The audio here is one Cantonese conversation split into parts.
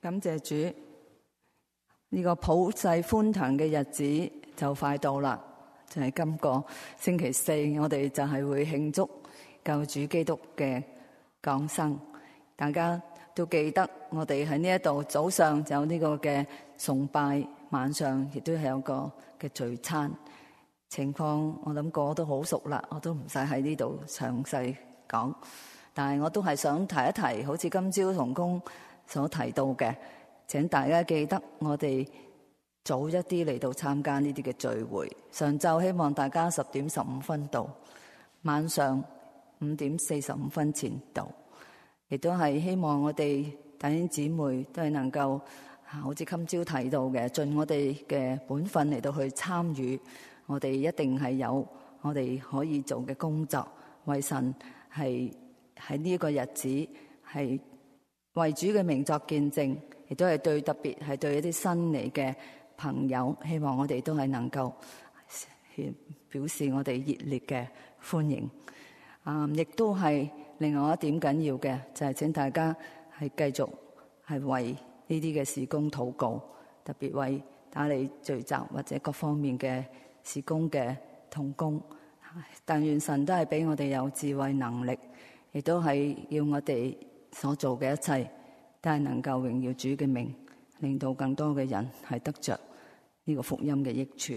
感謝主，呢個普世歡騰嘅日子就快到啦，就係今個星期四，我哋就係會慶祝救主基督嘅降生。大家都記得我哋喺呢一度早上就有呢個嘅崇拜，晚上亦都係有個嘅聚餐情況。我諗個個都好熟啦，我都唔使喺呢度詳細講，但係我都係想提一提，好似今朝同工所提到嘅，請大家記得我哋早一啲嚟到參加呢啲嘅聚會。上晝希望大家10:15到，晚上5:45前到，亦都係希望我哋弟兄姊妹都係能夠好似今朝提到嘅，盡我哋嘅本分嚟到去參與。我哋一定係有我哋可以做嘅工作，為神係喺呢個日子係為主嘅名作見證，亦都係對特別係對一啲新嚟嘅朋友，希望我哋都係能夠表示我哋熱烈嘅歡迎。亦都係另外一點緊要嘅，就係請大家係繼續係為呢啲嘅事工禱告，特別為打理聚集或者各方面嘅事工嘅同工。但願神都係俾我哋有智慧能力，亦都係要我哋所做嘅一切都係能夠榮耀主嘅名，令到更多嘅人係得着呢個福音嘅益處。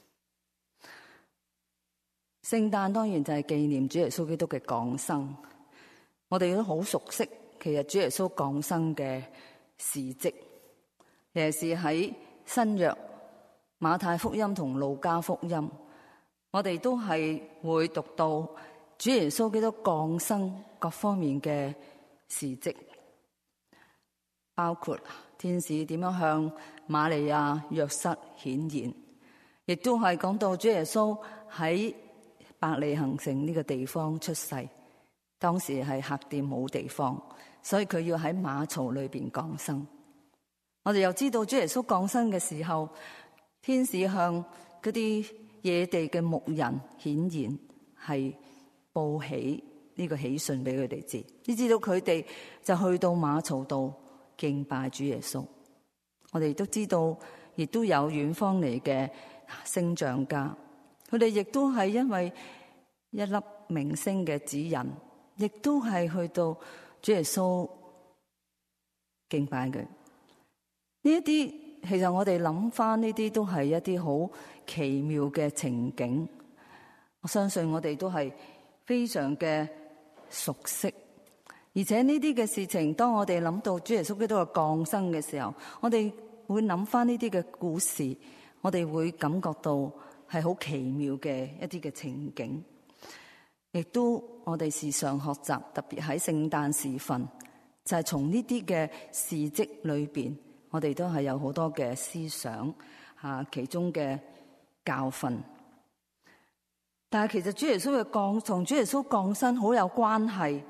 聖誕當然就係紀念主耶穌基督嘅降生，我哋都好熟悉其實主耶穌降生嘅事蹟，尤其是喺新約馬太福音同路加福音，我哋都係會讀到主耶穌基督降生各方面嘅事蹟，包括天使點樣向瑪利亞、約瑟顯現，亦都係講到主耶穌喺伯利恆城呢個地方出世。當時係客店冇地方，所以佢要喺馬槽裏邊降生。我哋又知道主耶穌降生嘅時候，天使向嗰啲野地嘅牧人顯現，係報喜呢個喜訊俾佢哋知，你知道佢哋就去到馬槽度敬拜主耶穌。我哋都知道，亦都有遠方嚟嘅星象家，佢哋亦都係因為一粒明星嘅指引，亦都係去到主耶穌敬拜佢。呢一啲其實我哋諗翻，呢啲都係一啲好奇妙嘅情景。我相信我哋都係非常嘅熟悉，而且呢啲嘅事情，當我哋諗到主耶穌基督嘅降生嘅時候，我哋會諗翻呢啲嘅故事，我哋會感覺到係好奇妙嘅一啲嘅情景。亦都我哋時常學習，特別喺聖誕時分，就係從呢啲嘅事蹟裏邊，我哋都係有好多嘅思想其中嘅教訓。但係其實主耶穌嘅同主耶穌降生好有關係，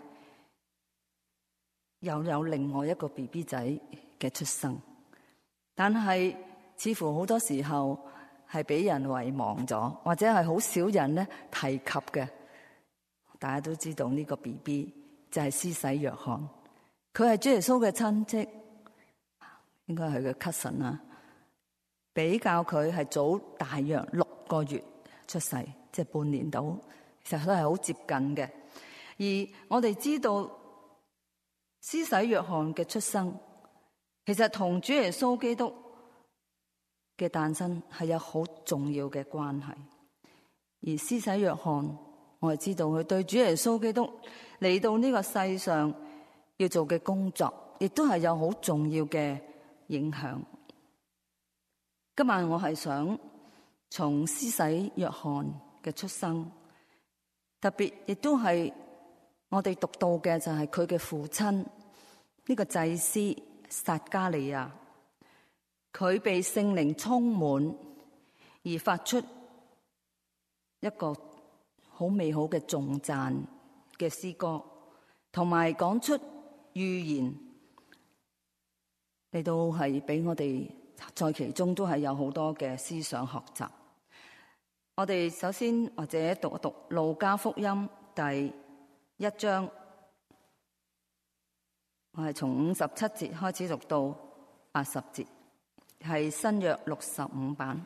又有另外一個 BB 仔嘅出生，但係似乎好多時候係俾人遺忘咗，或者係好少人咧提及嘅。大家都知道呢個 BB 就係施洗約翰，佢係主耶穌嘅親戚，應該係佢 cousin 啦，比較佢係早大約6個月出世，即係半年到，其實都係好接近嘅。而我哋知道施洗約翰嘅出生，其實同主耶穌基督嘅誕生係有好重要嘅關係。而施洗約翰，我哋知道佢對主耶穌基督嚟到呢個世上要做嘅工作，亦都係有好重要嘅影響。今晚我係想從施洗約翰嘅出生，特別亦都係我哋讀到嘅就係佢嘅父親呢個祭司撒加利亞，佢被聖靈充滿而發出一個好美好嘅頌讚嘅詩歌，同埋講出預言嚟到係俾我哋在其中都係有好多嘅思想學習。我哋首先或者讀一讀路加福音第1章，我係從57節開始讀到 80節，係新約65版。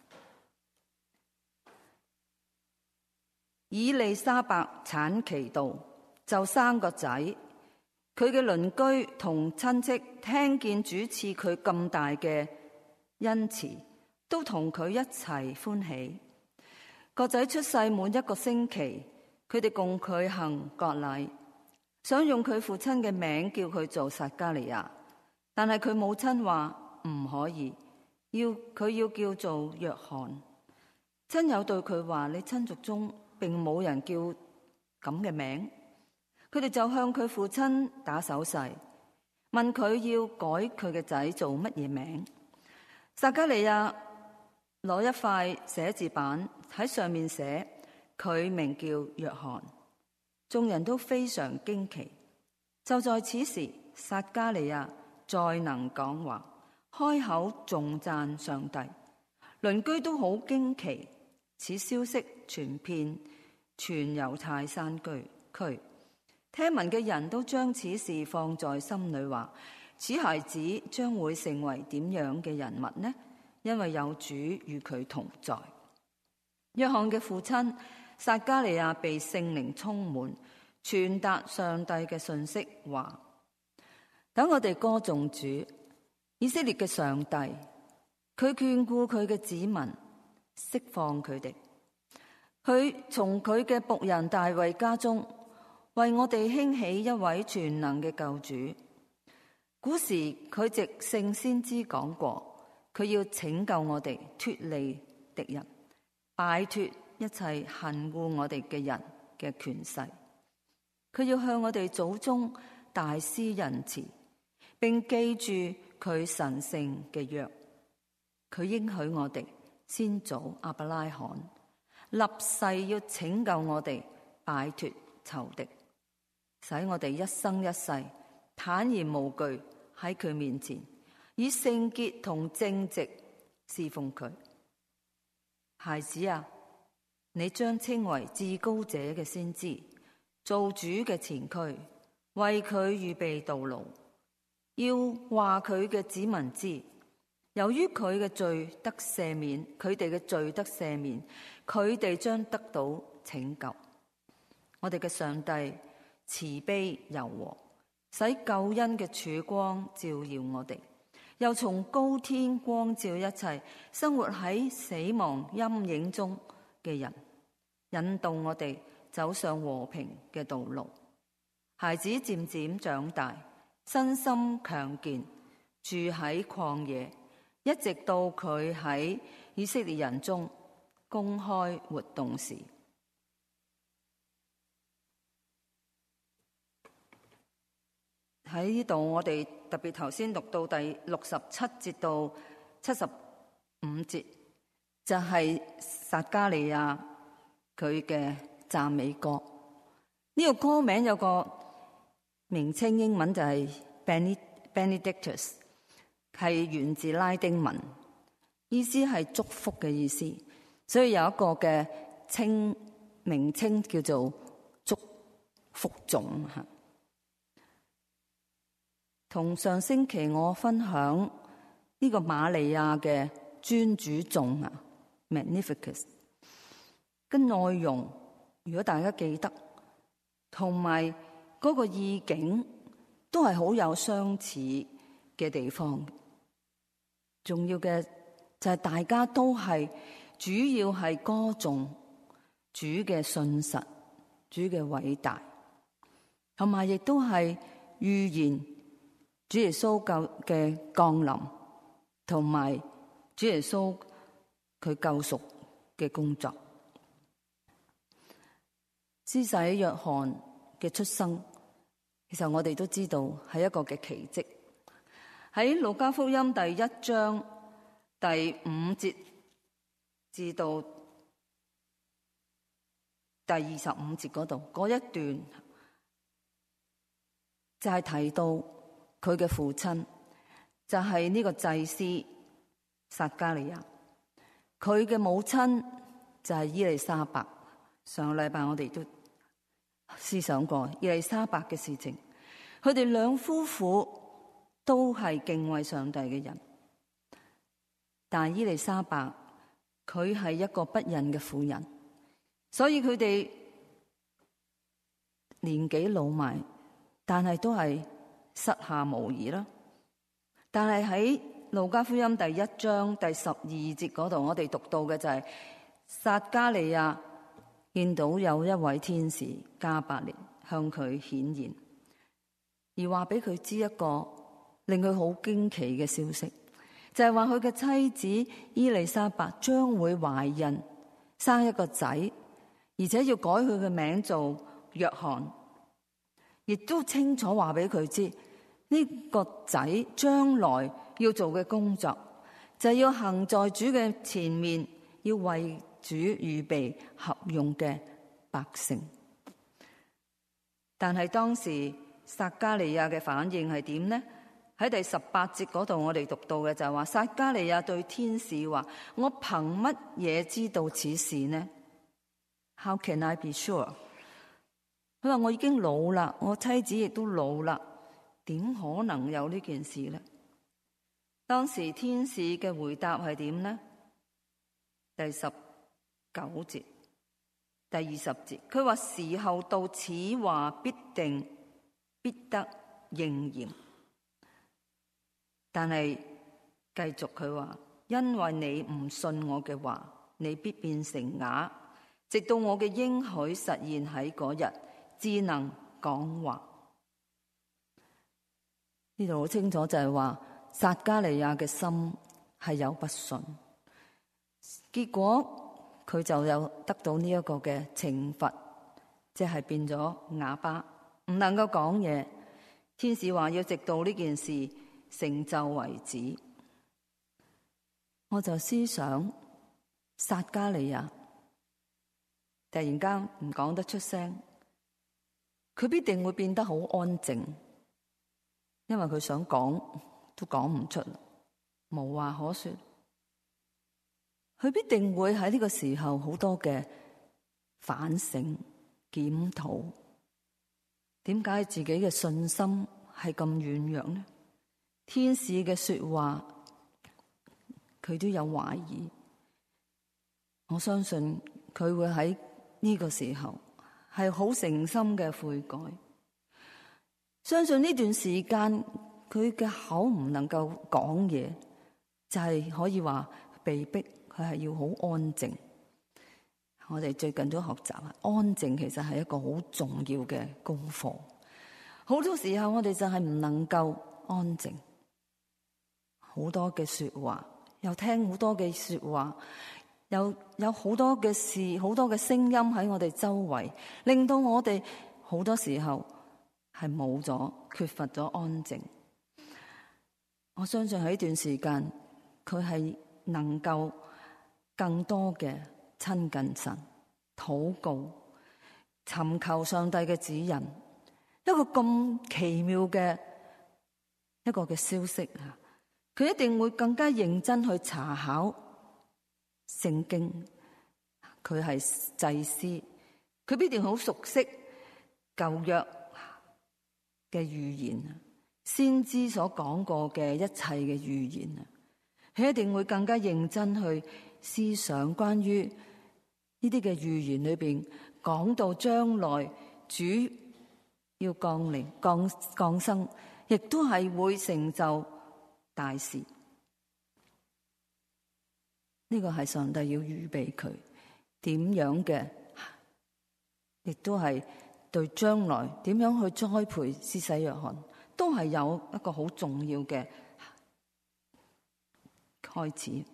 以利沙伯產期到，就生個仔。佢嘅鄰居同親戚聽見主賜佢咁大嘅恩慈，都同佢一齊歡喜。個仔出世滿1個星期，佢哋共佢行割禮，想用佢父親嘅名叫佢做撒迦利亞，但係佢母親話唔可以，佢要叫做約翰。親友對佢話：你親族中並冇人叫咁嘅名。佢哋就向佢父親打手勢，問佢要改佢嘅仔做乜嘢名。撒迦利亞攞一塊寫字板喺上面寫佢名叫約翰，眾人都非常驚奇。就在此時，撒迦利亞再能講話，開口頌讚上帝。鄰居都好驚奇，此消息傳遍全猶太山區。聽聞嘅人都將此事放在心裏，話此孩子將會成為點樣嘅人物呢？因為有主與佢同在。約翰嘅父親撒迦利亞被聖靈充滿，傳達上帝嘅信息，話：等我哋歌頌主，以色列嘅上帝，佢眷顧佢嘅子民，釋放佢哋。佢從佢嘅僕人大衛家中，為我哋興起一位全能嘅救主。古時佢藉聖先知講過，佢要拯救我哋脫離敵人，擺脫一切恨惡我哋嘅人嘅權勢。佢要向我哋祖宗大施仁慈，並記住佢神聖嘅約。佢應許我哋先祖亞伯拉罕立誓要拯救我哋擺脫仇敵，使我哋一生一世坦然無懼喺佢面前，以聖潔同正直侍奉佢。孩子啊，你將稱為至高者嘅先知，做主嘅前驅，為佢預備道路，要話佢嘅子民知，由於佢嘅罪得赦免，佢哋嘅罪得赦免，佢哋將得到拯救。我哋嘅上帝慈悲柔和，使救恩嘅曙光照耀我哋，又從高天光照一切生活喺死亡陰影中嘅人，引導我哋走上和平嘅道路。孩子漸漸長大，身心強健，住喺曠野，一直到佢喺以色列人中公開活動時。喺呢度，我哋特別頭先讀到第67節到75節，就係撒迦利亞佢嘅讚美歌。呢個歌名有個名稱，英文就係 Benedictus， 係源自拉丁文，意思係祝福嘅意思，所以有一個嘅名稱叫做祝福頌。同上星期我分享呢個瑪利亞嘅尊主頌Magnificat 嘅內容，如果大家記得，同埋嗰個意境都係好有相似嘅地方。重要嘅就係大家都係主要係歌頌主嘅信實、主嘅偉大，同埋亦都係預言主耶穌嘅降臨，同埋主耶穌佢救贖嘅工作。施洗約翰嘅出生，其實我哋都知道係一個嘅奇蹟。喺路加福音第1章第5節至到第25節嗰度，嗰一段就係提到佢嘅父親就係呢個祭司撒迦利亞，佢嘅母親就係伊麗莎白。上個禮拜我哋都思想過伊麗莎白嘅事情，佢哋兩夫婦都係敬畏上帝嘅人。但係伊麗莎白佢係一個不孕嘅婦人，所以佢哋年紀老邁，但係都係膝下無兒啦。但係喺路加福音第1章第12節嗰度，我哋讀到嘅就係撒迦利亞見到有一位天使加百列向佢顯現，而話俾佢知一個令佢好驚奇嘅消息，就係話佢嘅妻子伊麗莎白將會懷孕生一個仔，而且要改佢嘅名做約翰，亦都清楚話俾佢知呢個仔將來要做嘅工作就係要行在主嘅前面，要為主預備合用嘅百姓。但係當時撒迦利亞嘅反應係點呢？喺第18節嗰度，我哋讀到嘅就係話，撒迦利亞對天使話：我憑乜嘢知道此事呢？ How can I be sure？ 佢話我已經老啦，我妻子亦都老啦，點可能有呢件事呢？當時天使嘅回答係點呢？第19節、第20節，佢話時候到，此話必得應驗。但係繼續佢話，因為你唔信我嘅話，你必變成啞，直到我嘅應許實現喺嗰日，只能講話。呢度好清楚就係話，撒迦利亞嘅心係有不信，結果佢就有得到呢一個嘅懲罰，即係變咗啞巴，唔能夠講嘢。天使話要直到呢件事成就為止。我就思想撒迦利亞突然間唔講得出聲，佢必定會變得好安靜，因為佢想講都講唔出，無話可說。佢必定會喺呢個時候好多嘅反省檢討，點解自己嘅信心係咁軟弱呢？天使嘅說話佢都有懷疑，我相信佢會喺呢個時候係好誠心嘅悔改。相信呢段時間佢嘅口唔能夠講嘢，就係可以話被逼佢係要好安靜。我哋最近都學習安靜其實係一個好重要嘅功課。好多時候我哋就係唔能夠安靜，好多嘅說話，又聽好多嘅說話，又有好多嘅事，好多嘅聲音喺我哋周圍，令到我哋好多時候係冇咗，缺乏咗安靜。我相信喺呢段時間，佢係能夠更多嘅親近神、禱告、尋求上帝嘅指引。一個咁奇妙嘅一個嘅消息啊！佢一定會更加認真去查考聖經。佢係祭司，佢必定好熟悉舊約嘅預言，先知所講過嘅一切嘅預言啊！佢一定會更加認真去思想關於呢啲嘅預言裏邊講到將來主要降臨、降生，亦都係會成就大事。呢個係上帝要預備佢點樣嘅，亦都係對將來點樣去栽培施洗約翰，都係有一個好重要嘅開始。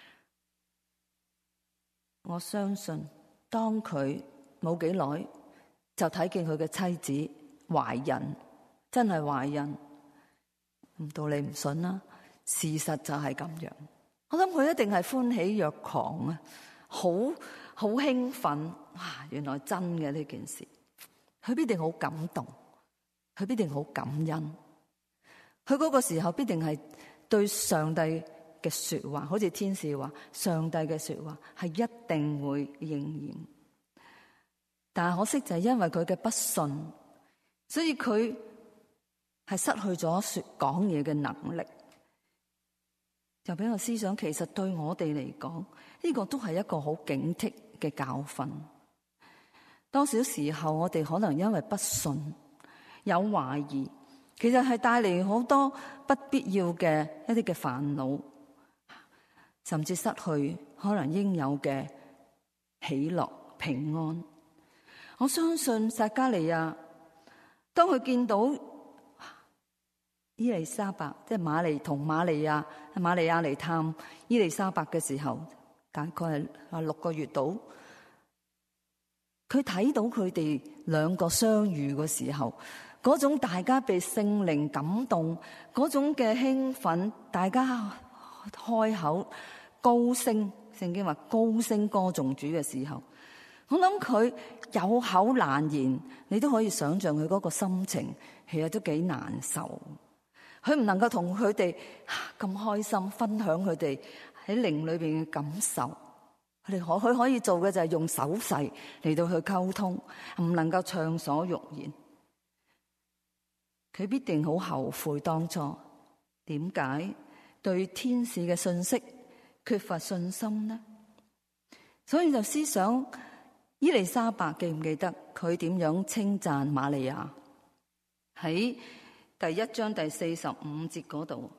我相信當佢冇幾耐就睇見佢嘅妻子懷孕，真係懷孕，唔到你唔信啦。事實就係咁樣，我諗佢一定係歡喜若狂啊，好興奮。哇！原來真嘅呢件事，佢必定好感動，佢必定好感恩。佢嗰個時候必定係對上帝嘅說話，好似天使話，上帝嘅說話係一定會應驗。但係可惜就係因為佢嘅不信，所以佢係失去咗講嘢嘅能力。就俾我思想，其實對我哋嚟講，呢個都係一個好警惕嘅教訓。多少時候我哋可能因為不信、有懷疑，其實係帶嚟好多不必要嘅一啲嘅煩惱，甚至失去可能應有嘅喜樂平安。我相信撒迦利亞當佢見到伊麗莎白，即係瑪利亞嚟探伊麗莎白嘅時候，大概係6個月到。佢睇到佢哋兩個相遇嘅時候，嗰種大家被聖靈感動，嗰種嘅興奮，大家開口高聲，聖經話高聲歌頌主嘅時候，我諗佢有口難言，你都可以想象佢嗰個心情，其實都幾難受。佢唔能夠同佢哋咁開心分享佢哋喺靈裏邊嘅感受。佢可以做嘅就係用手勢嚟到去溝通，唔能夠暢所欲言。佢必定好後悔當初點解對天使嘅信息缺乏信心呢？所以就思想伊麗莎白記唔記得佢點樣稱讚瑪利亞？喺第1章第45節嗰度，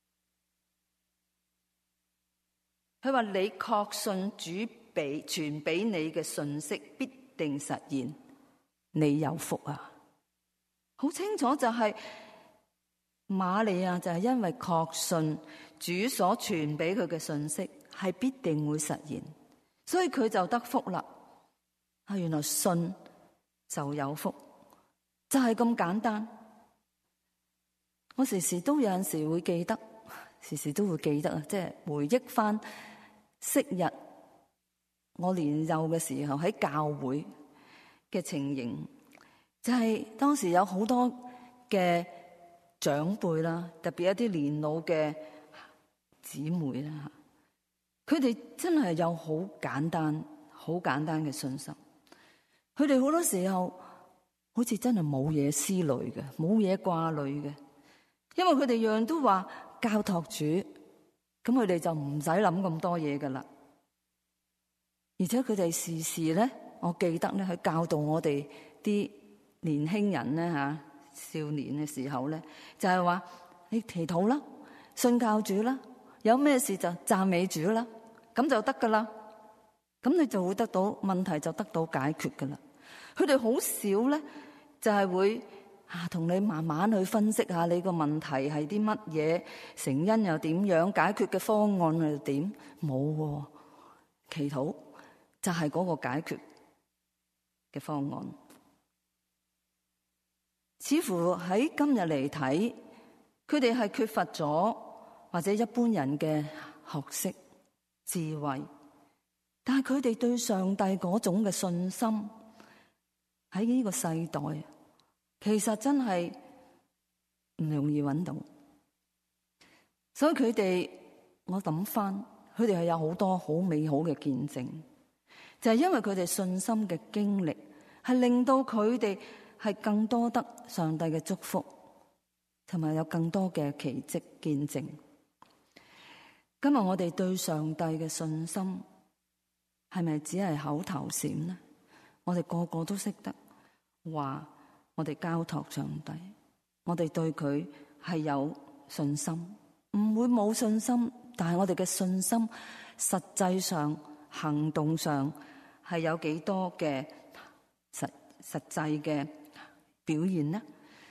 佢話你確信主傳俾你嘅信息必定實現，你有福啊！好清楚就係瑪利亞就係因為確信主所傳俾佢嘅信息係必定會實現，所以佢就得福啦。原來信就有福，就係咁簡單。我時時都有陣時會記得，即係回憶翻昔日我年幼嘅時候喺教會嘅情形，就係當時有好多嘅長輩啦，特別一啲年老嘅姊妹啦，佢哋真係有好簡單嘅信心。佢哋好多時候好似真係冇嘢思慮嘅，冇嘢掛慮嘅。因為佢哋樣樣都話交託主，咁佢哋就唔使諗咁多嘢噶啦。而且佢哋時時咧，我記得咧，去教導我哋啲年輕人咧少年嘅時候咧，就係話你祈禱啦，信靠主啦，有咩事就讚美主啦，咁就得噶啦。咁你就會得到問題就得到解決噶啦。佢哋好少咧，就係會同你慢慢去分析下你個問題係啲乜嘢，成因又點樣，解決嘅方案又點？冇，祈禱就係嗰個解決嘅方案。似乎喺今日嚟睇，佢哋係缺乏咗或者一般人嘅學識智慧，但係佢哋對上帝嗰種嘅信心喺呢個世代，其實真係唔容易揾到。所以佢哋，我諗翻，佢哋係有好多好美好嘅見證，就係因為佢哋信心嘅經歷，係令到佢哋係更多得上帝嘅祝福，同埋有更多嘅奇蹟見證。今日我哋對上帝嘅信心係咪只係口頭禪呢？我哋個個都識得話，我哋交託上帝，我哋對佢係有信心，唔會冇信心。但係我哋嘅信心實際上行動上係有幾多嘅實際嘅表現呢？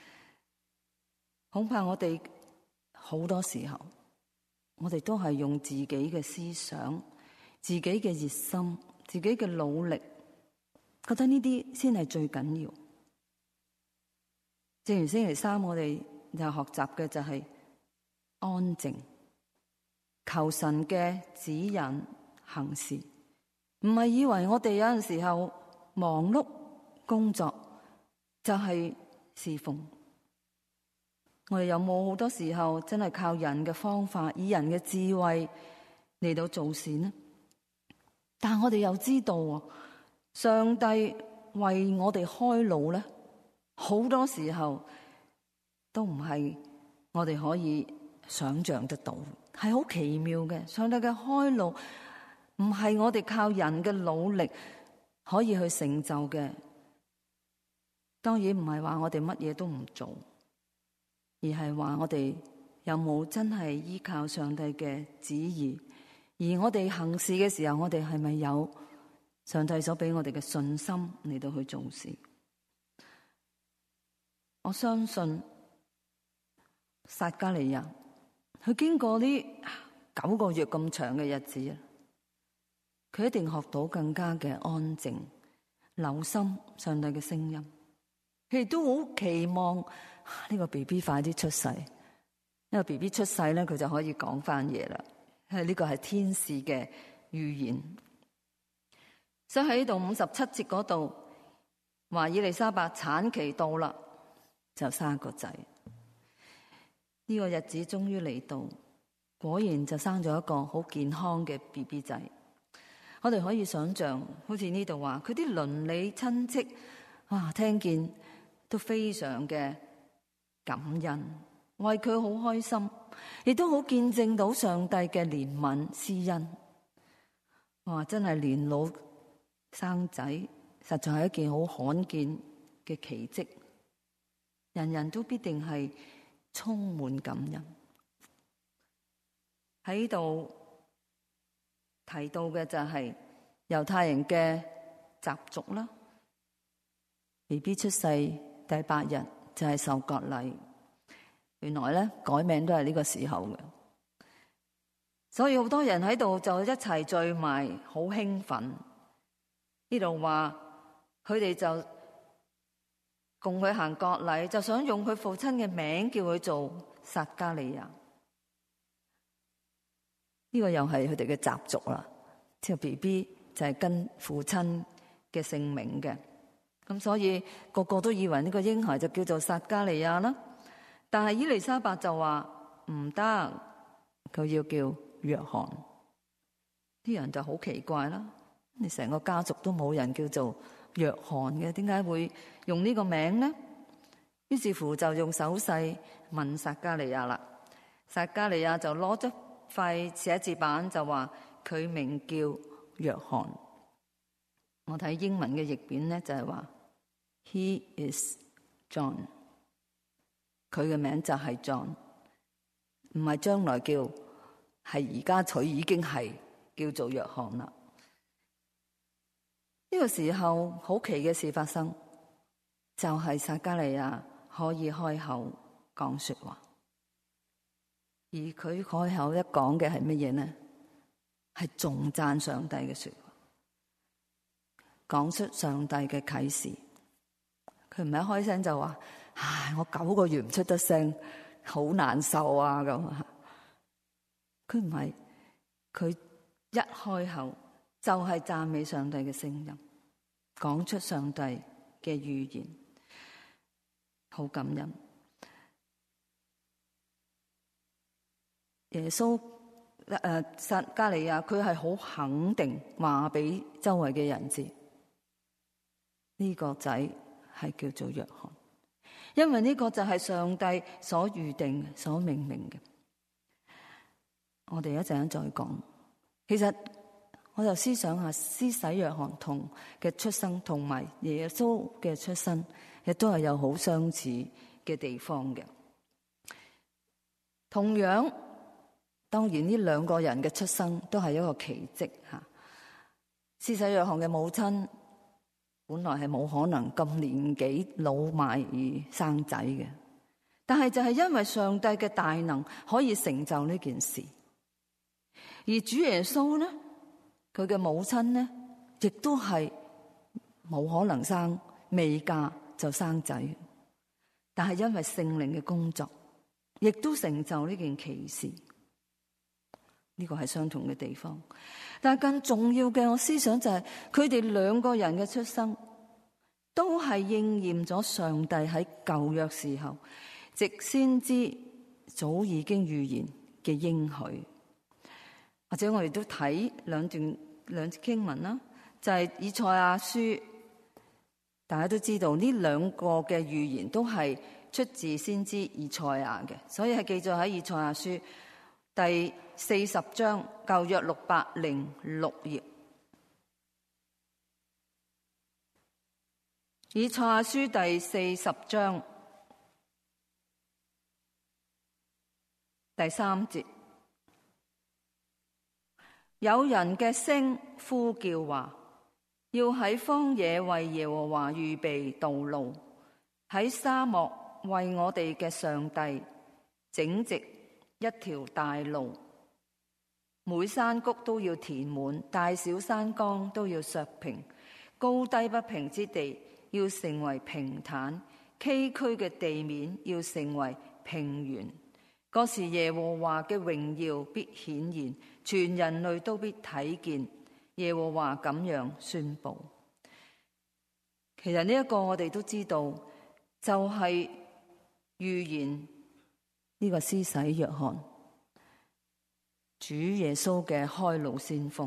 恐怕我哋好多時候，我哋都係用自己嘅思想、自己嘅熱心、自己嘅努力，覺得呢啲先係最緊要。正如星期三我哋就學習嘅就係安靜，求神嘅指引行事，唔係以為我哋有陣時候忙碌工作就係侍奉。我哋有冇好多時候真係靠人嘅方法，以人嘅智慧嚟到做事呢？但係我哋又知道，上帝為我哋開路咧，好多時候都唔係我哋可以想象得到，係好奇妙嘅。上帝嘅開路唔係我哋靠人嘅努力可以去成就嘅。當然唔係話我哋乜嘢都唔做，而係話我哋有冇真係依靠上帝嘅旨意，而我哋行事嘅時候，我哋係咪有上帝所俾我哋嘅信心嚟到去做事？我相信撒迦利亞佢經過呢9個月咁長嘅日子，佢一定學到更加嘅安靜，留心上帝嘅聲音。佢亦都好期望呢個 BB 快啲出世，因為 BB 出世咧，佢就可以講翻嘢啦。呢個係天使嘅預言。所以喺呢度57節嗰度話，以利沙伯產期到啦，就生個仔。呢個日子終於嚟到，果然就生咗一個好健康嘅 BB 仔。我哋可以想象，好似呢度話佢啲鄰里親戚，哇，聽見都非常嘅感恩，為佢好開心，亦都好見證到上帝嘅憐憫施恩。哇，真係年老生仔，實在係一件好罕見嘅奇蹟，人人都必定係充滿感恩。喺度提到嘅就係猶太人嘅習俗啦。BB 出世第8日就係受割禮，原來咧改名都係呢個時候嘅，所以好多人喺度就一齊聚埋，好興奮。呢度話佢哋就共佢行割禮，就想用佢父親嘅名叫佢做撒迦利亞。呢個又係佢哋嘅習俗啦，即係 BB 就係跟父親嘅姓名嘅。咁所以個個都以為呢個嬰孩就叫做撒迦利亞啦，但係伊麗莎白就話唔得，佢要叫約翰。啲人就好奇怪啦，你成個家族都冇人叫做約翰嘅，點解會用呢個名呢？於是乎就用手勢問撒迦利亞啦。撒迦利亞就攞咗塊寫字板就話佢名叫約翰。我睇英文嘅譯本咧就係話 He is John， 佢嘅名就係 John， 唔係將來叫，係而家佢已經係叫做約翰啦。呢個時候好奇嘅事發生，就係撒迦利亞可以開口講說話，而佢開口一講嘅係乜嘢呢？係頌讚上帝嘅說話。講出上帝嘅啟示，佢唔係一開聲就話：唉，我9個月唔出得聲，好難受啊咁。佢唔係，佢一開口就係讚美上帝嘅聲音，講出上帝嘅預言，好感恩。耶穌撒迦利亞佢係好肯定話俾周圍嘅人知。呢個仔係叫做約翰，因為呢個就係上帝所預定、所命名嘅。我哋一陣再講。其實我就思想下，施洗約翰同嘅出生同埋耶穌嘅出生，亦都係有好相似嘅地方嘅。同樣，當然呢2個人嘅出生都係一個奇蹟吓。施洗約翰嘅母親本來係冇可能咁年紀老邁而生仔嘅，但係就係因為上帝嘅大能可以成就呢件事。而主耶穌呢，佢嘅母親呢，亦都係冇可能生，未嫁就生仔，但係因為聖靈嘅工作，亦都成就呢件奇事。呢個係相同嘅地方，但係更重要嘅，我思想就係佢哋2個人嘅出生，都係應驗咗上帝喺舊約時候藉先知早已經預言嘅應許。或者我哋都睇兩段經文啦，就係以賽亞書，大家都知道呢2個嘅預言都係出自先知以賽亞嘅，所以係記載喺以賽亞書第40章舊約606頁。以賽亞書第40章第3節，有人嘅聲呼叫話，要喺荒野為耶和華預備道路，喺沙漠為我哋嘅上帝整直一條大路。每山谷都要填滿，大小山崗都要削平，高低不平之地要成為平坦，崎嶇嘅地面要成為平原。嗰時耶和華嘅榮耀必顯現，全人類都必睇見。耶和華咁樣宣布。其實呢一個我哋都知道，就係預言呢個施洗約翰，主耶穌嘅開路先鋒。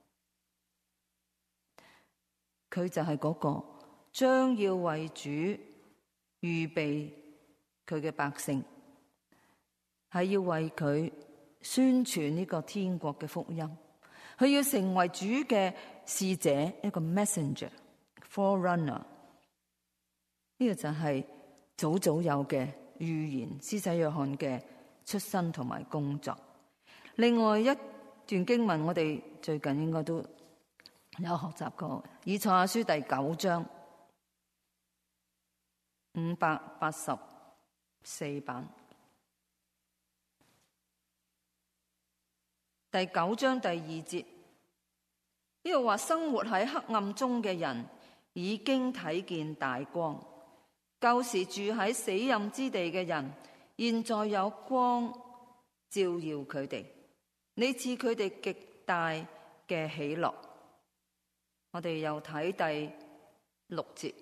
佢就係嗰個將要為主預備佢嘅百姓，係要為佢宣傳呢個天國嘅福音，佢要成為主嘅使者，一個 messenger、forerunner。呢個就係早早有嘅預言，施洗約翰嘅出生同埋工作。另外一段經文，我哋最近應該都有學習過，以賽亞書第9章584版。第9章第2節，呢度話生活喺黑暗中嘅人已經睇見大光，舊時住喺死蔭之地嘅人，現在有光照耀佢哋。你賜佢哋極大嘅喜樂。我哋又睇第6節，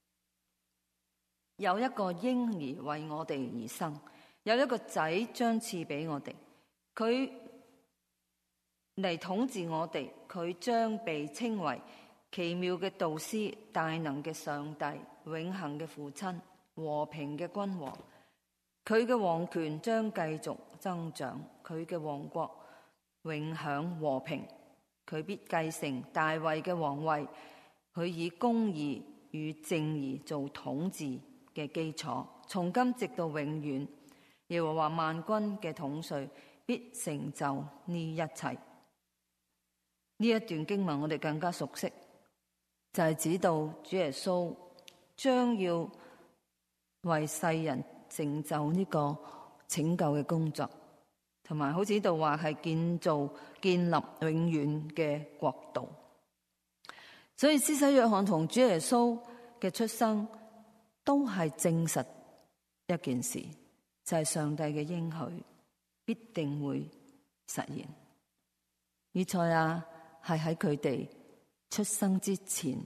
有一個嬰兒為我哋而生，有一個仔將賜俾我哋，佢嚟統治我哋，佢將被稱為奇妙嘅導師、大能嘅上帝、永恆嘅父親、和平嘅君王。佢嘅王權將繼續增長，佢嘅王國永享和平。佢必繼承大衛嘅王位，佢以公義與正義做統治嘅基礎，從今直到永遠。耶和華萬軍嘅統帥必成就呢一切。呢一段經文我哋更加熟悉，就係指到主耶穌將要為世人成就呢個拯救嘅工作，同埋好似度話係建立永遠嘅國度。所以施洗約翰同主耶穌嘅出生都係證實一件事，就係上帝嘅應許必定會實現。以賽亞係喺佢哋出生之前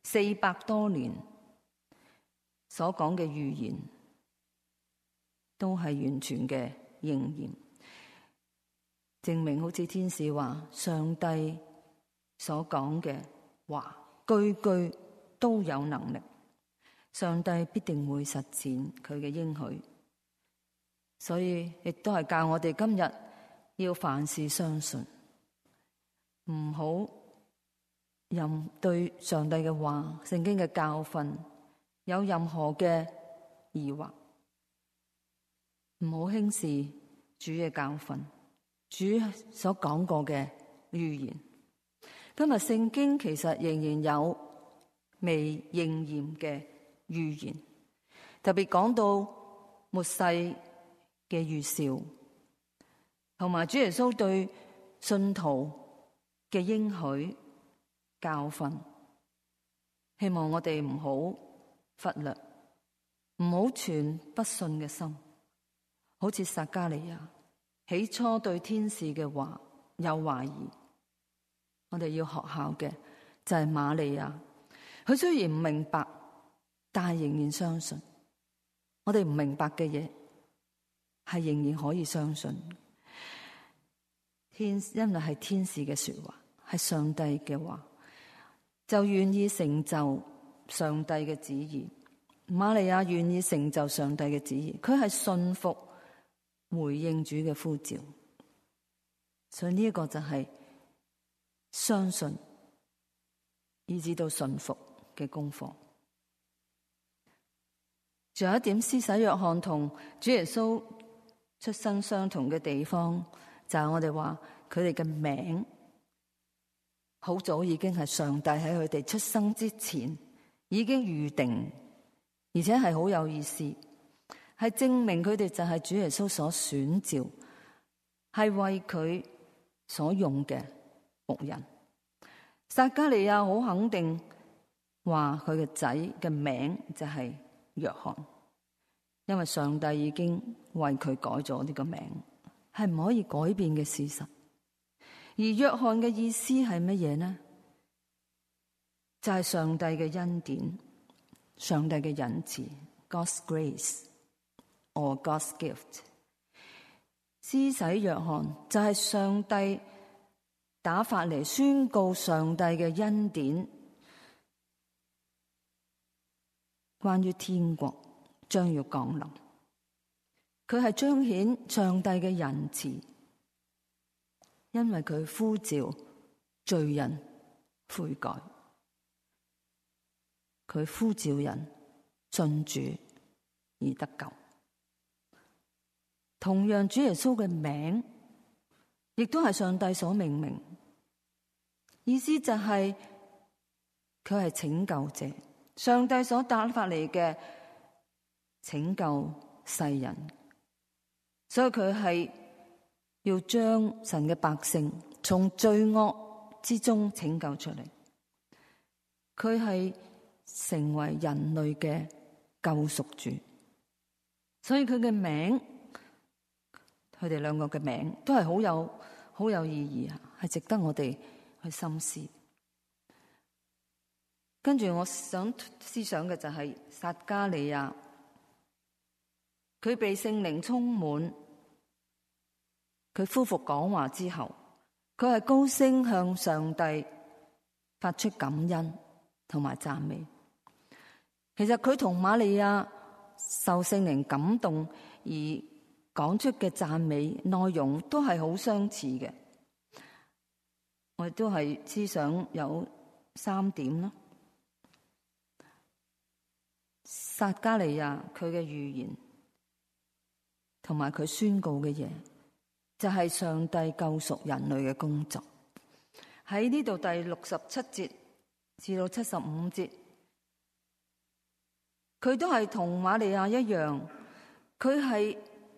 400多年所講嘅預言，都係完全嘅應驗，證明好似天使話上帝所講嘅話句句都有能力，上帝必定會實踐佢嘅應許。所以亦都係教我哋今日要凡事相信，唔好任對上帝嘅話、聖經嘅教訓有任何嘅疑惑，唔好輕視主嘅教訓，主所講過嘅預言。今日聖經其實仍然有未應驗嘅預言，特別講到末世嘅預兆，同埋主耶穌對信徒嘅應許教訓，希望我哋唔好忽略，唔好存不信嘅心，好似撒迦利亞起初對天使嘅話有懷疑。我哋要學效嘅就係瑪利亞，佢雖然唔明白，但係仍然相信。我哋唔明白嘅嘢係仍然可以相信，因為係天使嘅說話，係上帝嘅話，就願意成就上帝嘅旨意。 瑪利亞願意成就上帝嘅旨意，佢係信服回應主嘅呼召，所以呢一個就係相信以至到信服嘅功課。仲有一點，施洗約翰同主耶穌出身相同嘅地方，就係我哋話佢哋嘅名好早已經係上帝喺佢哋出生之前已經預定，而且係好有意思，係證明佢哋就係主耶穌所選召，係為佢所用嘅僕人。撒迦利亞好肯定話佢嘅仔嘅名就係約翰，因為上帝已經為佢改咗呢個名，係唔可以改變嘅事實。而約翰嘅意思係乜嘢呢？就係上帝嘅恩典，上帝嘅恩賜 ，God's grace or God's gift。施洗約翰就係上帝打發嚟宣告上帝嘅恩典，關於天國將要降臨。佢係彰顯上帝嘅仁慈，因為佢呼召罪人悔改，佢呼召人信主而得救。同樣，主耶穌嘅名亦都係上帝所命名，意思就係佢係拯救者，上帝所打發嚟嘅拯救世人，所以佢係要將神嘅百姓從罪惡之中拯救出嚟。佢係成為人類嘅救贖主，所以佢嘅名，佢哋兩個嘅名都係好有意義，係值得我哋去深思。跟住我想思想嘅就係撒迦利亞，佢被聖靈充滿，佢恢復講話之後，佢係高聲向上帝發出感恩同埋讚美。其實佢同瑪利亞受聖靈感動而講出嘅讚美內容都係好相似嘅，我哋都係思想有3點咯。撒迦利亞佢嘅預言同埋佢宣告嘅嘢，就係上帝救贖人類嘅工作。喺呢度第67節至到75節，佢都係同瑪利亞一樣，佢係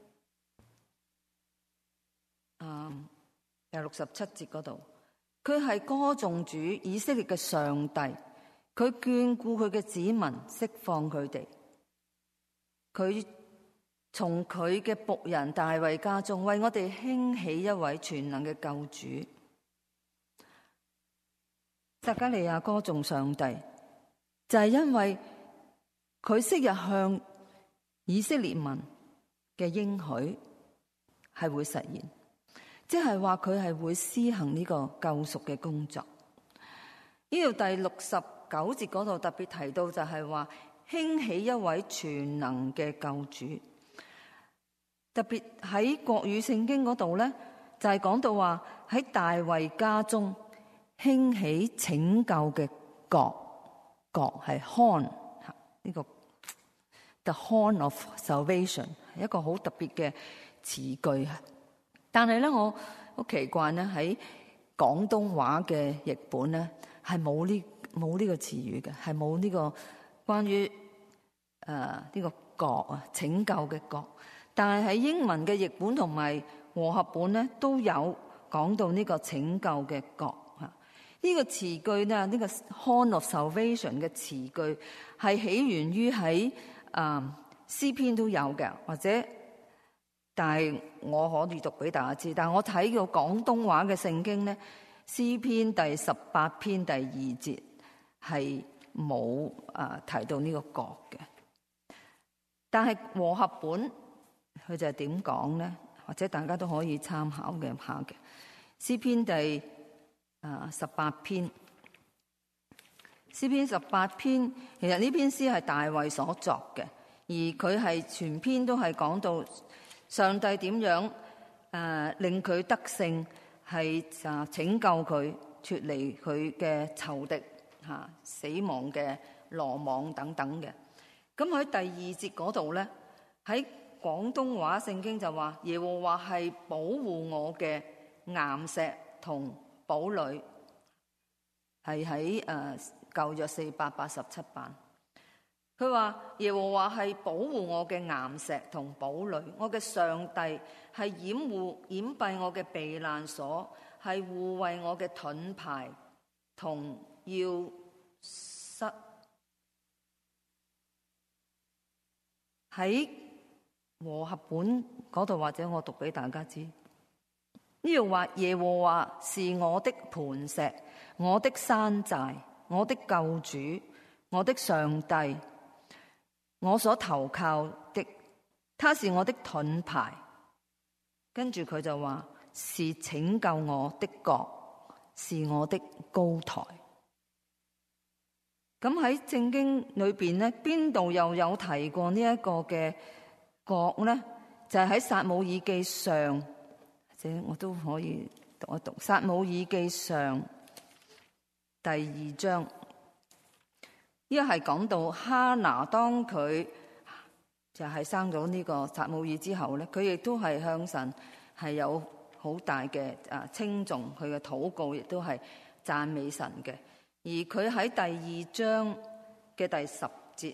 第67節嗰度，佢係歌頌主以色列嘅上帝，佢眷顧佢嘅子民，釋放佢哋。佢從佢嘅僕人大衛家中為我哋興起一位全能嘅救主。撒迦利亞歌頌上帝，就係因為佢昔日向以色列民嘅應許係會實現，即係話佢係會施行呢個救贖嘅工作。呢度第69節嗰度特別提到，就係話興起一位全能嘅救主。特別喺國語聖經嗰度咧，就係講到話喺大衛家中興起拯救嘅國，國係 horn 呢個 the horn of salvation， 係一個好特別嘅詞句。但係咧，我好奇怪咧，喺廣東話嘅譯本咧係冇呢個詞語嘅，係冇呢個關於呢個國啊，拯救嘅國。但係喺英文嘅譯本同埋和合本咧都有講到呢個拯救嘅國。呢個詞句咧，呢個 horn of salvation 嘅詞句係起源於喺詩篇都有嘅，或者但係我可以讀俾大家知。但係我睇到廣東話嘅聖經咧，詩篇第18篇第2節係冇提到呢個國嘅。但係和合本佢就係點講咧？或者大家都可以參考嘅下嘅詩篇第18篇詩篇18篇，其實呢篇詩係大衛所作嘅，而佢係全篇都係講到上帝點樣令佢得勝，係拯救佢脫離佢嘅仇敵死亡嘅羅網等等嘅。咁喺第2節嗰度咧，喺廣東話聖經就話耶和華係保護我嘅岩石同堡壘，係喺舊約487版。佢話耶和華係保護我嘅岩石同堡壘，我嘅上帝係掩蔽我嘅避難所，係護衛我嘅盾牌同要塞。喺和合本嗰度，或者我讀俾大家知，呢度話耶和華是我的磐石，我的山寨，我的救主，我的上帝，我所投靠的，他是我的盾牌。跟住佢就話是拯救我的角，是我的高台。咁喺聖經裏邊咧，邊度又有提過呢一個嘅角咧？就係喺撒母耳記上，或者我都可以讀一讀撒母耳記上第2章。呢個係講到哈拿當佢就係生咗呢個撒母耳之後咧，佢亦都係向神係有好大嘅稱頌，佢嘅禱告亦都係讚美神嘅。而佢喺第2章嘅第10節，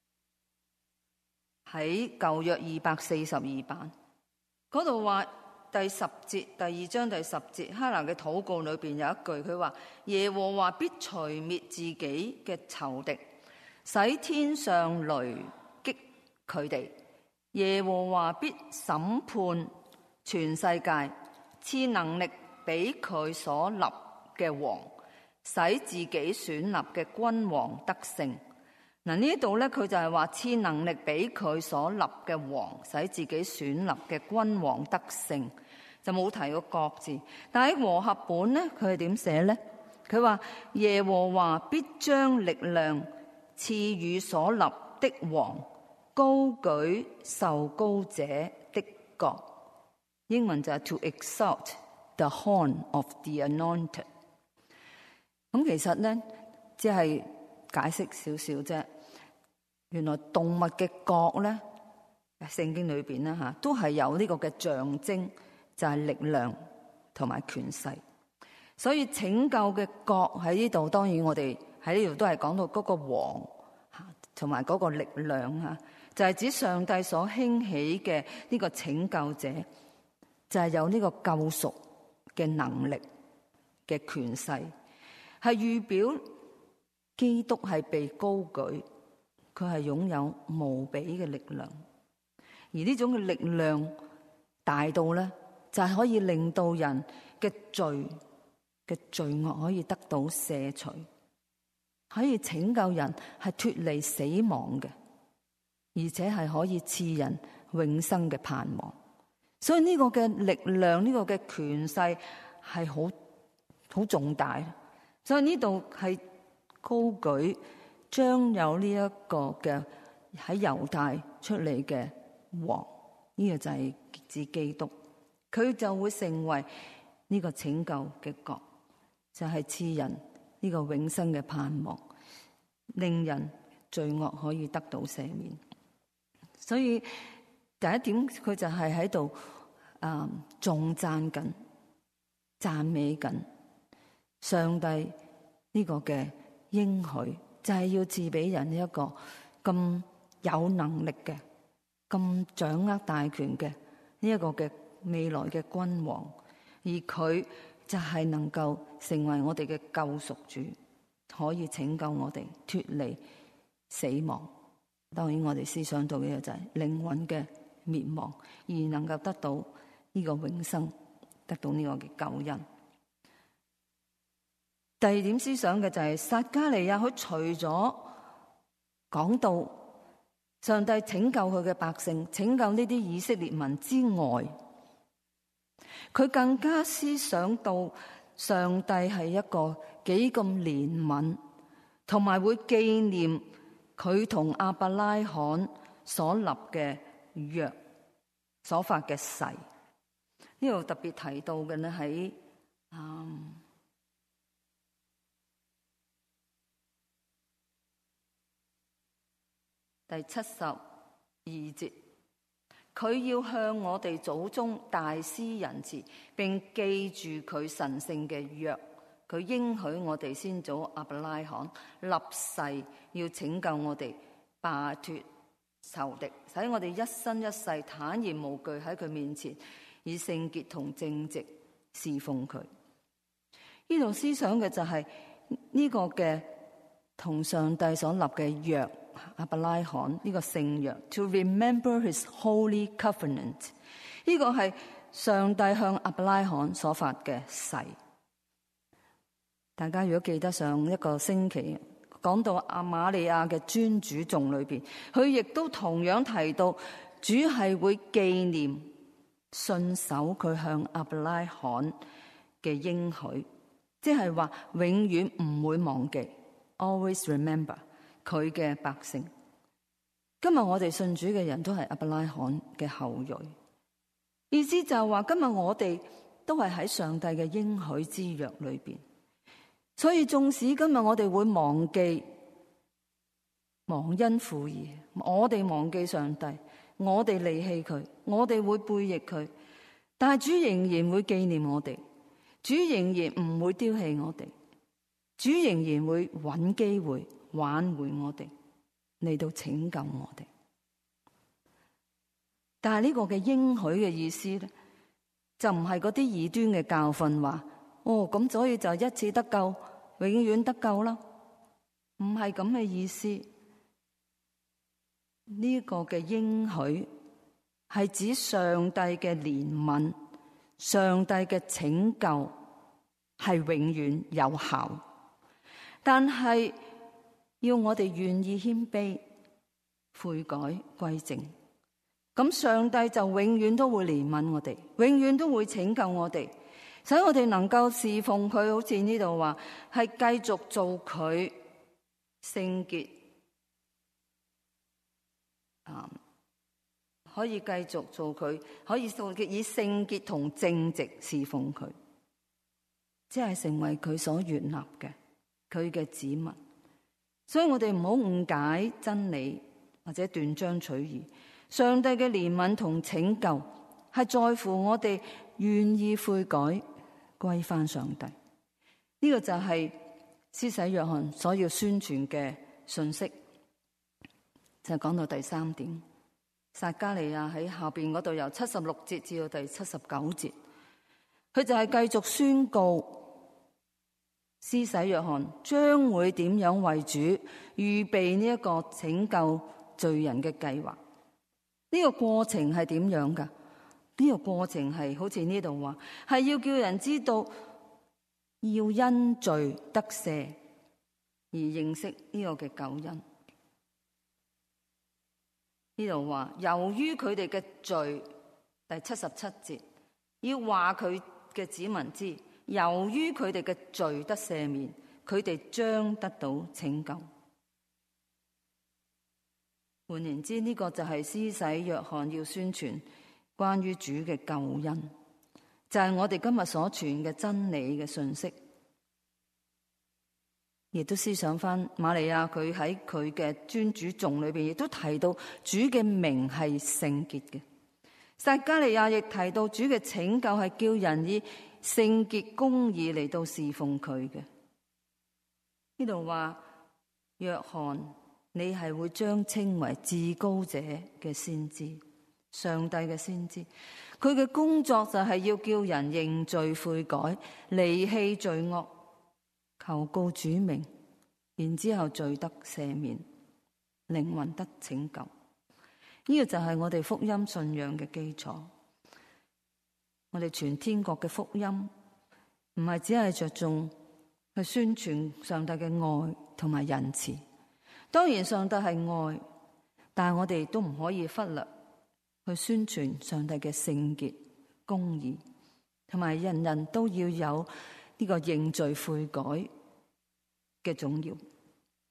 喺舊約242版嗰度話第10節，第2章第10節，哈拿嘅禱告裏邊有一句，佢話耶和華必除滅自己嘅仇敵，使天上雷擊佢哋。耶和華必審判全世界，賜能力俾佢所立嘅王，使自己選立嘅君王得勝。嗱，呢度咧，佢就係話賜能力俾佢所立嘅王，使自己選立嘅君王得勝，就冇提個國字。但喺和合本咧，佢係點寫咧？佢話耶和華必將力量賜予所立的王，高舉受膏者的角。英文就係 to exalt the horn of the anointed。咁其實咧，即係解釋少少啫。原來動物嘅角咧，聖經裏邊咧都係有呢個嘅象徵，就係力量同埋權勢。所以拯救嘅角喺呢度，當然我哋喺呢度都係講到嗰個王同埋嗰個力量，就係指上帝所興起嘅呢個拯救者，就係有呢個救贖嘅能力嘅權勢。係預表基督係被高舉，佢係擁有無比嘅力量，而呢種嘅力量大到咧，就係可以令到人嘅罪惡可以得到赦除，可以拯救人係脫離死亡嘅，而且係可以賜人永生嘅盼望。所以呢個嘅力量，呢個嘅權勢係好重大。所以呢度係高舉將有呢一個嘅喺猶大出嚟嘅王，呢個就係指基督，佢就會成為呢個拯救嘅角，就係賜人呢個永生嘅盼望，令人罪惡可以得到赦免。所以第一點，佢就係喺度頌讚緊、讚美緊上帝呢個嘅應許，就係要賜俾人一個咁有能力嘅、咁掌握大權嘅呢一個嘅未來嘅君王，而佢就係能夠成為我哋嘅救贖主，可以拯救我哋脫離死亡。當然我哋思想到嘅就係靈魂嘅滅亡，而能夠得到呢個永生，得到呢個嘅救恩。第二點思想嘅就係撒迦利亞，佢除咗講到上帝拯救佢嘅百姓，拯救呢啲以色列民之外，佢更加思想到上帝係一個幾咁憐憫同埋會紀念佢同亞伯拉罕所立嘅約，所發嘅誓。呢度特別提到嘅呢，喺第72節，佢要向我哋祖宗大施仁慈，並記住佢神聖嘅約。佢應許我哋先祖亞伯拉罕立誓要拯救我哋，罷脫仇敵，使我哋一生一世坦然無懼喺佢面前，以聖潔同正直侍奉佢。呢度思想嘅就係呢個嘅同上帝所立嘅約，亞伯拉罕呢個聖約 ，to remember his holy covenant。呢個係上帝向亞伯拉罕所發嘅誓。大家如果記得上一個星期講到阿瑪利亞嘅尊主頌裏邊，佢亦都同樣提到主係會紀念信守佢向亞伯拉罕嘅應許，即係話永遠唔會忘記 ，always remember 佢嘅百姓。今日我哋信主嘅人都係亞伯拉罕嘅後裔，意思就係話今日我哋都係喺上帝嘅應許之約裏邊。所以縱使今日我哋會忘記、忘恩負義，我哋忘記上帝，我哋離棄佢，我哋會背逆佢，但係主仍然會紀念我哋，主仍然唔會丟棄我哋，主仍然會揾機會挽回我哋，嚟到拯救我哋。但係呢個嘅應許嘅意思咧，就唔係嗰啲異端嘅教訓話，咁所以就一次得救，永遠得救啦，唔係咁嘅意思。呢個嘅應許係指上帝嘅憐憫，上帝嘅拯救係永遠有效，但係要我哋願意謙卑、悔改、歸正，咁上帝就永遠都會憐憫我哋，永遠都會拯救我哋，使我哋能夠侍奉佢。好似呢度話係繼續做佢聖潔，可以繼續做佢，可以做以聖潔同正直侍奉佢，即係成為佢所悅納嘅佢嘅子民。所以我哋唔好誤解真理或者斷章取義。上帝嘅憐憫同拯救係在乎我哋願意悔改歸返上帝。呢個就係施洗約翰所要宣傳嘅信息。就講到第三點，撒迦利亞喺下邊嗰度由76節至到第79節，佢就係繼續宣告施洗約翰將會點樣為主預備呢一個拯救罪人嘅計劃。呢個過程係點樣噶？呢個過程係好似呢度話，係要叫人知道要因罪得赦而認識呢個嘅救恩。呢度話，由於佢哋嘅罪，第77節要話佢嘅子民知，由於佢哋嘅罪得赦免，佢哋將得到拯救。換言之，呢個就係施洗約翰要宣傳關於主嘅救恩，就係我哋今日所傳嘅真理嘅信息。亦都思想翻瑪利亞，佢喺佢嘅尊主頌裏邊，亦都提到主嘅名係聖潔嘅。撒迦利亞亦提到主嘅拯救係叫人以聖潔公義嚟到侍奉佢嘅。呢度話，約翰你係會將稱為至高者嘅先知，上帝嘅先知。佢嘅工作就係要叫人認罪悔改，離棄罪惡，求告主名，然之後罪得赦免，靈魂得拯救。呢個就係我哋福音信仰嘅基礎。我哋傳天國嘅福音，唔係只係着重去宣傳上帝嘅愛同埋仁慈。當然上帝係愛，但係我哋都唔可以忽略去宣傳上帝嘅聖潔、公義，同埋人人都要有呢個認罪悔改嘅重要。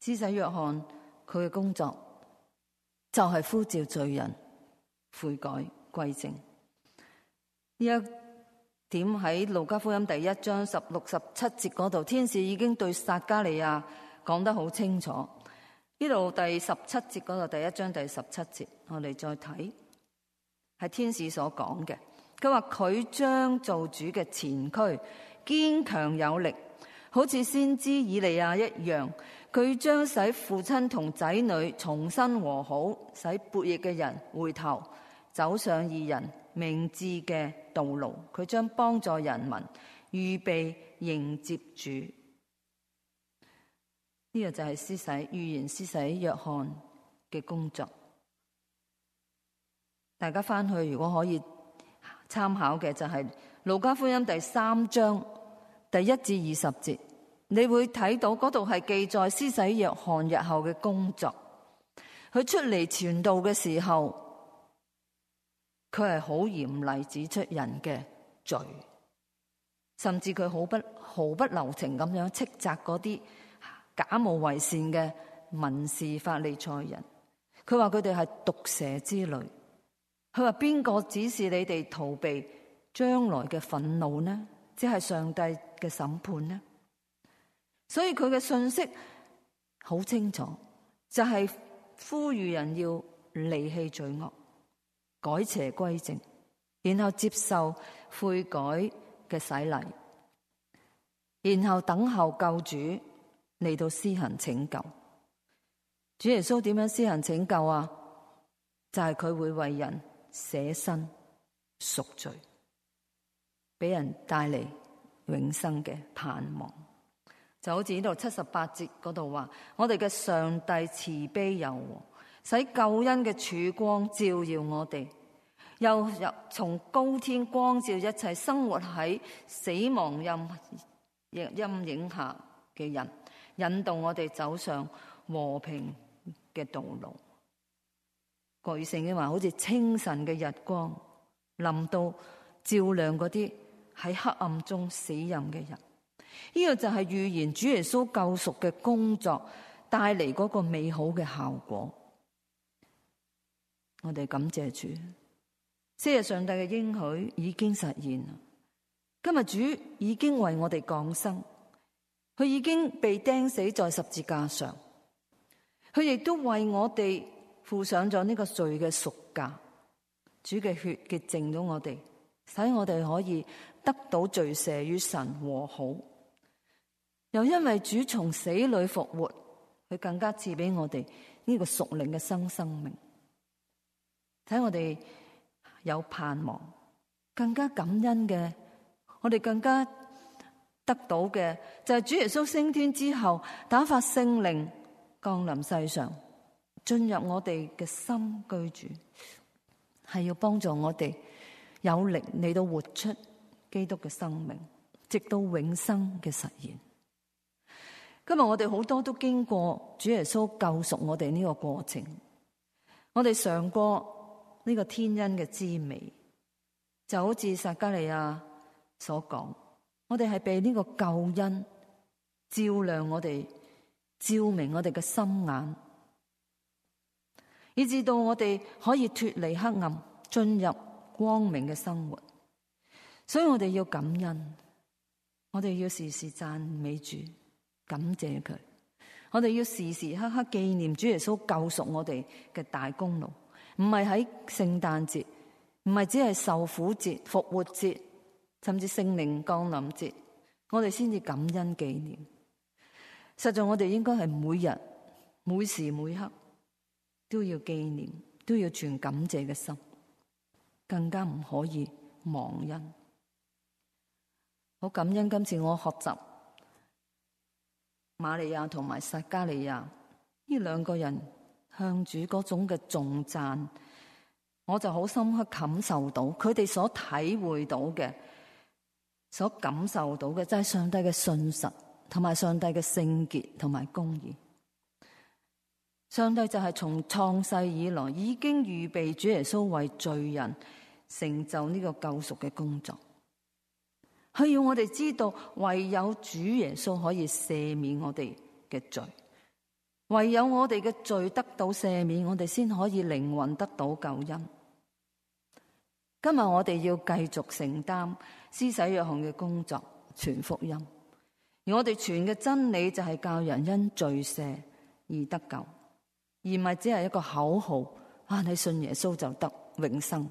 施洗約翰佢嘅工作就係呼召罪人悔改歸正。呢一點喺路加福音第1章16、17節嗰度，天使已經對撒迦利亞講得好清楚。呢度第17節嗰度，第1章第17節，我哋再睇，係天使所講嘅。佢話佢將做主嘅前驅，堅強有力，好似先知以利亞一樣。佢將使父親同仔女重新和好，使悖逆嘅人回頭，走上義人明智嘅道路。佢將幫助人民，預備迎接主。呢個就係預言施洗約翰嘅工作。大家翻去如果可以參考嘅就係路加福音第3章第1至20節，你會睇到嗰度係記載施洗約翰日後嘅工作。佢出嚟傳道嘅時候，佢係好嚴厲指出人嘅罪，甚至佢毫不留情咁樣斥責嗰啲假冒為善嘅文士法利賽人。佢話佢哋係毒蛇之類。佢話邊個指示你哋逃避將來嘅憤怒呢？即係上帝嘅審判呢？所以佢嘅信息好清楚，就係呼籲人要離棄罪惡，改邪歸正，然後接受悔改嘅洗禮，然後等候救主嚟到施行拯救。主耶穌點樣施行拯救啊？就係佢會為人捨身贖罪，俾人帶嚟永生嘅盼望。就好似呢度78節嗰度話，我哋嘅上帝慈悲柔和，使救恩嘅曙光照耀我哋，又從高天光照一切生活喺死亡陰影下嘅人，引導我哋走上和平嘅道路。國語聖經話，好似清晨嘅日光臨到，照亮嗰啲喺黑暗中死蔭嘅人。呢個就係預言主耶穌救贖嘅工作帶嚟嗰個美好嘅效果。我哋感謝主，昔日上帝嘅應許已經實現。今日主已經為我哋降生，佢已經被釘死在十字架上，佢亦都為我哋付上咗呢個罪嘅贖價。主嘅血潔淨咗我哋，使我哋可以得到罪赦，與神和好。又因為主從死裏復活，佢更加賜俾我哋呢個屬靈嘅生命，使我哋有盼望。更加感恩嘅，我哋更加得到嘅就係主耶穌升天之後，打發聖靈降臨世上，進入我哋嘅心居住，係要幫助我哋有力嚟到活出基督嘅生命，直到永生嘅實現。今日我哋好多都經過主耶穌救贖我哋呢個過程，我哋嘗過呢個天恩嘅滋味，就好似撒迦利亞所講，我哋係被呢個救恩照亮我哋，照明我哋嘅心眼，以至到我哋可以脫離黑暗，進入光明嘅生活。所以我哋要感恩，我哋要時時讚美主，感謝佢。我哋要時時刻刻紀念主耶穌救贖我哋嘅大功勞，唔係喺聖誕節，唔係只係受苦節、復活節，甚至聖靈降臨節，我哋先至感恩紀念。實在我哋應該係每日每時每刻都要紀念，都要存感謝嘅心，更加唔可以忘恩。好感恩今次我學習瑪利亞同埋撒迦利亞呢兩個人向主嗰種嘅頌讚，我就好深刻感受到佢哋所體會到嘅、所感受到嘅，就係上帝嘅信實同埋上帝嘅聖潔同埋公義。上帝就係從創世以來已經預備主耶穌為罪人成就呢個救贖嘅工作。佢要我哋知道，唯有主耶穌可以赦免我哋嘅罪， 唯有我哋嘅罪得到赦免，我哋先可以靈魂得到救恩。今日我哋要繼續承擔施洗約翰嘅工作，傳福音。而我哋傳嘅真理就係教人因罪赦而得救，而唔係只係一個口號，你信耶穌就得永生。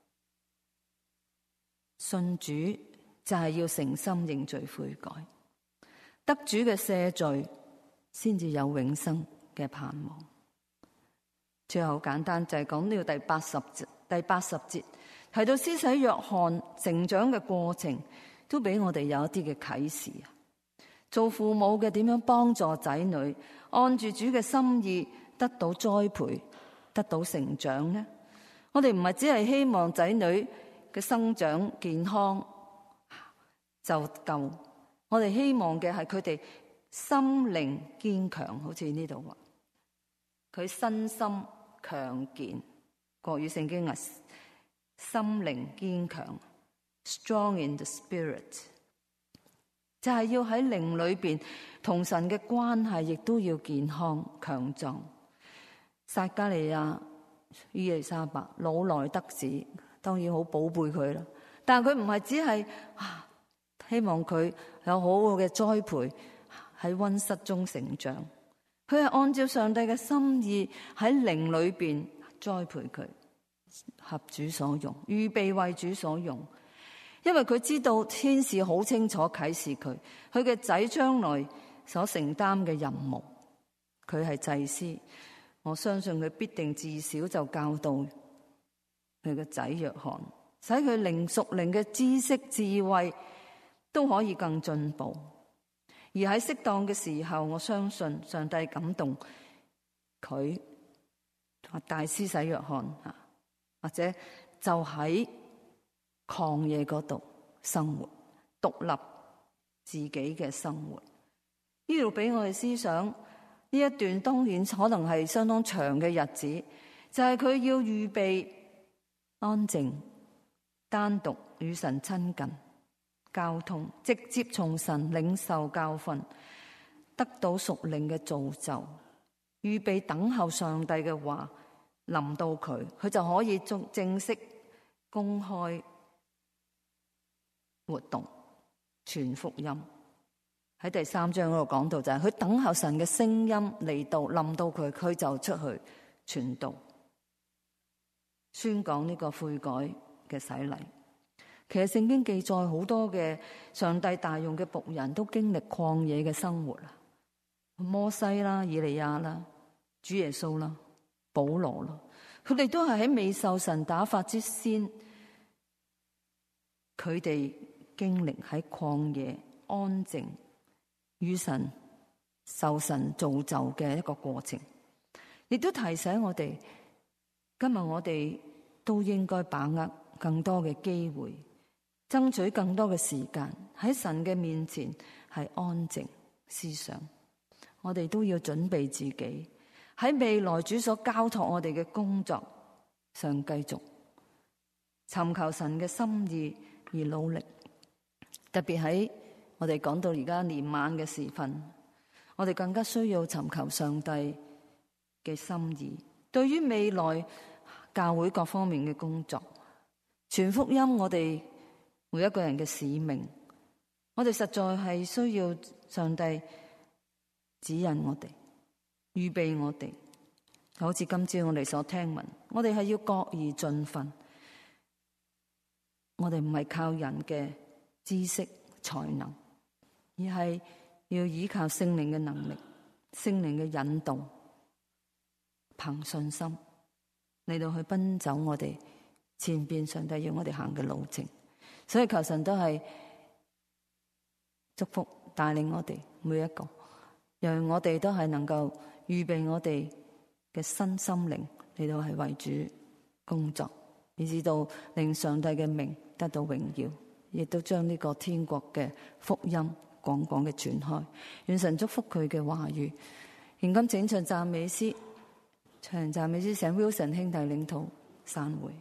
信主就係要誠心認罪悔改，得主嘅赦罪，先至有永生嘅盼望。最後簡單就係講呢個第八十節提到施洗約翰成長嘅過程，都俾我哋有一啲嘅啟示。做父母嘅點樣幫助仔女按住主嘅心意得到栽培，得到成長呢？我哋唔係只係希望仔女嘅生長健康就夠，我哋希望嘅係佢哋心靈堅強，好似呢度話佢身心強健。國語聖經心靈堅強 ，strong in the spirit。就係要喺靈裏邊同神嘅關係，亦都要健康強壯。撒迦利亞、伊麗莎白老來得子，當然好寶貝佢啦。但係佢唔係只係希望佢有好好嘅栽培喺溫室中成長，佢係按照上帝嘅心意喺靈裏邊栽培佢，合主所用，預備為主所用。因為佢知道天使好清楚啟示佢嘅仔將來所承擔嘅任務。佢係祭司，我相信佢必定至少就教導佢嘅仔約翰，使佢屬靈嘅知識智慧都可以更進步。而喺適當嘅時候，我相信上帝感動佢大施洗約翰，或者就喺曠野嗰度生活，獨立自己嘅生活。呢度俾我哋思想呢一段，當然可能係相當長嘅日子，就係佢要預備安靜，單獨與神親近，交通，直接從神領受教訓，得到屬靈嘅造就，預備等候上帝嘅話臨到佢就可以正式公開活動傳福音。喺第3章嗰度講到，就係佢等候神嘅聲音嚟到臨到佢就出去傳道，宣講呢個悔改嘅洗禮。其實聖經記載好多嘅上帝大用嘅僕人都經歷曠野嘅生活啦，摩西啦、以利亞啦、主耶穌啦、保羅啦，佢哋都係喺未受神打發之先，佢哋經歷喺曠野安靜與神受神造就嘅一個過程，亦都提醒我哋，今日我哋都應該把握更多嘅機會，爭取更多嘅時間喺神嘅面前係安靜思想。我哋都要準備自己喺未來主所交託我哋嘅工作上繼續尋求神嘅心意而努力。特別喺我哋講到而家年晚嘅時分，我哋更加需要尋求上帝嘅心意。對於未來教會各方面嘅工作，傳福音，我哋每一個人嘅使命，我哋實在係需要上帝指引我哋，預備我哋。好似今朝我哋所聽聞，我哋係要各宜盡分。我哋唔係靠人嘅知識才能，而係要依靠聖靈嘅能力、聖靈嘅引導，憑信心嚟到去奔走我哋前邊上帝要我哋行嘅路程。所以求神都係祝福帶領我哋每一個，讓我哋都係能夠預備我哋嘅身心靈嚟到係為主工作，以至到令上帝嘅名得到榮耀，亦都將呢個天國嘅福音廣廣嘅傳開。願神祝福佢嘅話語。現今請唱讚美詩，唱讚美詩請 Wilson 兄弟領導散會。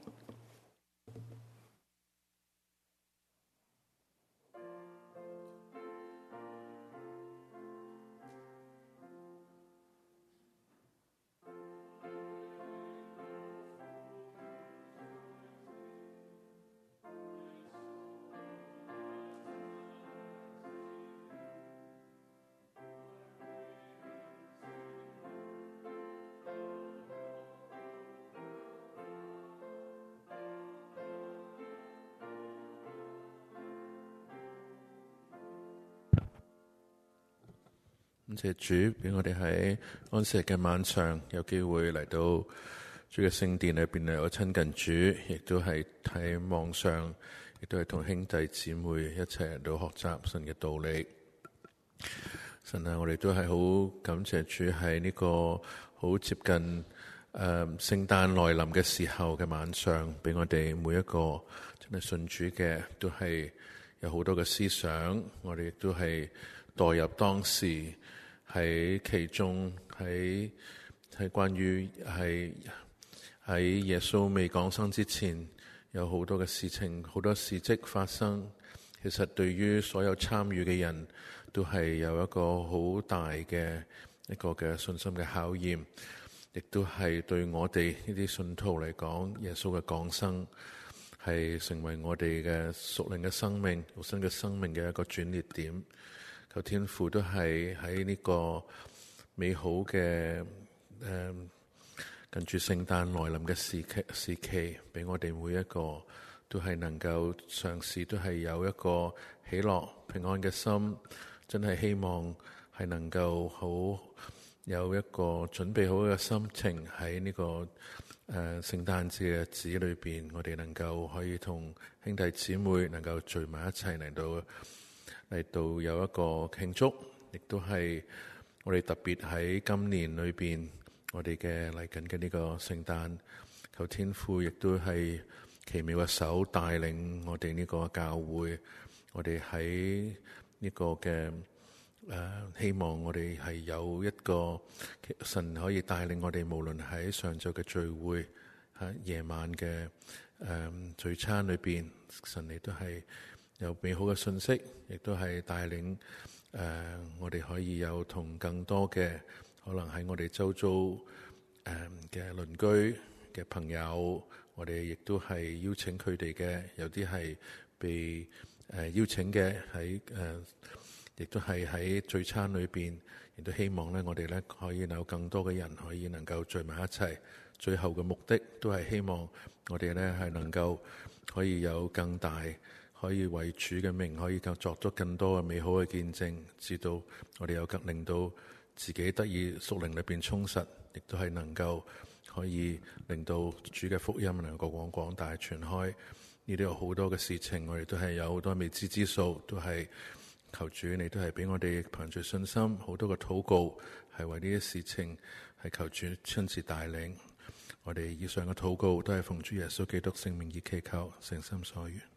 感謝主俾我哋喺安息日嘅晚上有機會嚟到主嘅聖殿裏邊嚟到親近主，亦都係喺網上，亦都係同兄弟姊妹一齊嚟到學習神嘅道理。神啊，我哋都係好感謝主喺呢個好接近聖誕來臨嘅時候嘅晚上，俾我哋每一個真係信主嘅都係有好多嘅思想，我哋亦都係代入當時喺其中，喺關於喺耶穌未降生之前，有好多嘅事情，好多事蹟發生。其實對於所有參與嘅人都係有一個好大嘅一個嘅信心嘅考驗，亦都係對我哋呢啲信徒嚟講，耶穌嘅降生係成為我哋嘅屬靈嘅生命、活新嘅生命嘅一個轉捩點。求天父都係喺呢個美好嘅近住聖誕來臨嘅時期，俾我哋每一個都係能夠嘗試，都係有一個喜樂平安嘅心，真係希望係能夠好有一個準備好嘅心情喺呢個聖誕節嘅日子裏邊，我哋能夠可以同兄弟姊妹能夠聚埋一齊嚟到有一個慶祝，亦都係我哋特別喺今年裏邊，我哋嘅嚟緊嘅呢個聖誕，求天父亦都係奇妙嘅手帶領我哋呢個教會，我哋喺呢個嘅希望我哋係有一個神可以帶領我哋，無論喺上晝嘅聚會，喺夜晚嘅聚餐裏邊，神你都係有美好嘅信息，亦都係帶領我哋可以有同更多嘅可能喺我哋周遭嘅鄰居嘅朋友，我哋亦都係邀請佢哋嘅，有啲係被邀請嘅喺亦都係喺聚餐裏邊，亦都希望咧我哋咧可以有更多嘅人可以能夠聚埋一齊。最後嘅目的都係希望我哋咧係能夠可以有更大，可以為主嘅名可以作咗更多嘅美好嘅見證，直到我哋有更令到自己得以屬靈裏邊充實，亦都係能夠可以令到主嘅福音能夠廣大傳開。呢度有好多嘅事情，我哋都係有好多未知之數，都係求主你都係俾我哋憑住信心，好多嘅禱告係為呢啲事情係求主親自帶領。我哋以上嘅禱告都係奉主耶穌基督聖名而祈求，誠心所願。